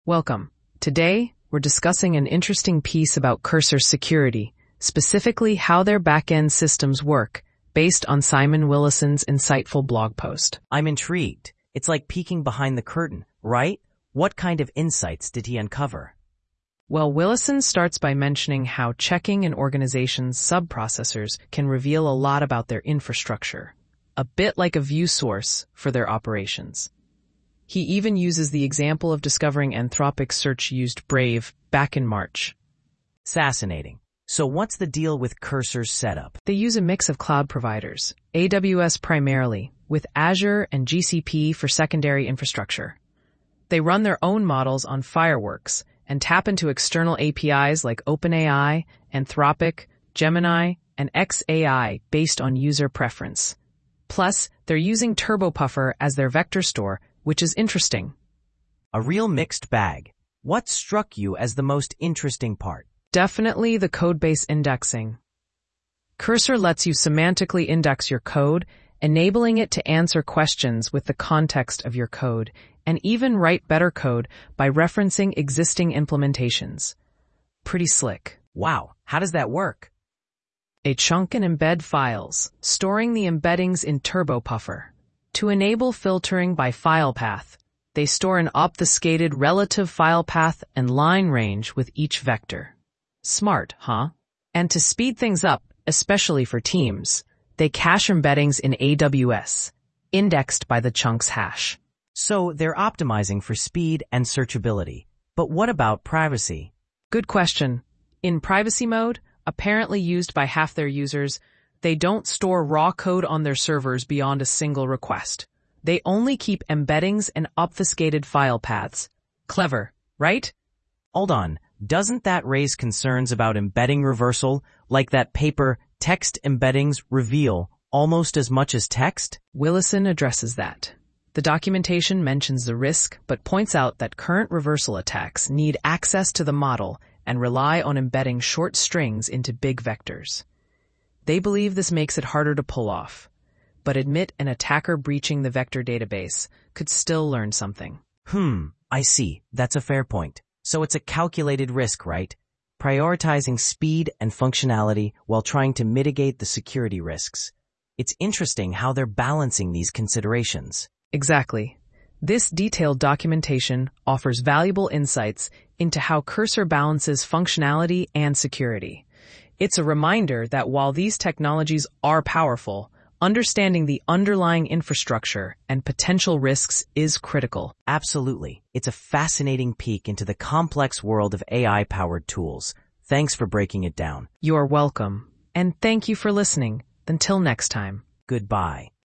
Welcome. Today, we're discussing an interesting piece about Cursor's security, specifically how their back-end systems work, based on Simon Willison's insightful blog post. I'm intrigued. It's like peeking behind the curtain, right? What kind of insights did he uncover? Well, Willison starts by mentioning how checking an organization's subprocessors can reveal a lot about their infrastructure, a bit like a view source for their operations. He even uses the example of discovering Anthropic's search used Brave back in March. Fascinating. So what's the deal with Cursor's setup? They use a mix of cloud providers, AWS primarily, with Azure and GCP for secondary infrastructure. They run their own models on Fireworks and tap into external APIs like OpenAI, Anthropic, Gemini, and xAI based on user preference. Plus, they're using TurboPuffer as their vector store, which is interesting. A real mixed bag. What struck you as the most interesting part? Definitely the codebase indexing. Cursor lets you semantically index your code, enabling it to answer questions with the context of your code, and even write better code by referencing existing implementations. Pretty slick. Wow, how does that work? They chunk and embed files, storing the embeddings in TurboPuffer. To enable filtering by file path, they store an obfuscated relative file path and line range with each vector. Smart, huh? And to speed things up, especially for teams, they cache embeddings in AWS, indexed by the chunks hash. So they're optimizing for speed and searchability. But what about privacy? Good question. In privacy mode, apparently used by half their users, they don't store raw code on their servers beyond a single request. They only keep embeddings and obfuscated file paths. Clever, right? Hold on, doesn't that raise concerns about embedding reversal, like that paper text embeddings reveal almost as much as text? Willison addresses that. The documentation mentions the risk, but points out that current reversal attacks need access to the model and rely on embedding short strings into big vectors. They believe this makes it harder to pull off, but admit an attacker breaching the vector database could still learn something. I see. That's a fair point. So it's a calculated risk, right? Prioritizing speed and functionality while trying to mitigate the security risks. It's interesting how they're balancing these considerations. Exactly. This detailed documentation offers valuable insights into how Cursor balances functionality and security. It's a reminder that while these technologies are powerful, understanding the underlying infrastructure and potential risks is critical. Absolutely. It's a fascinating peek into the complex world of AI-powered tools. Thanks for breaking it down. You're welcome. And thank you for listening. Until next time. Goodbye.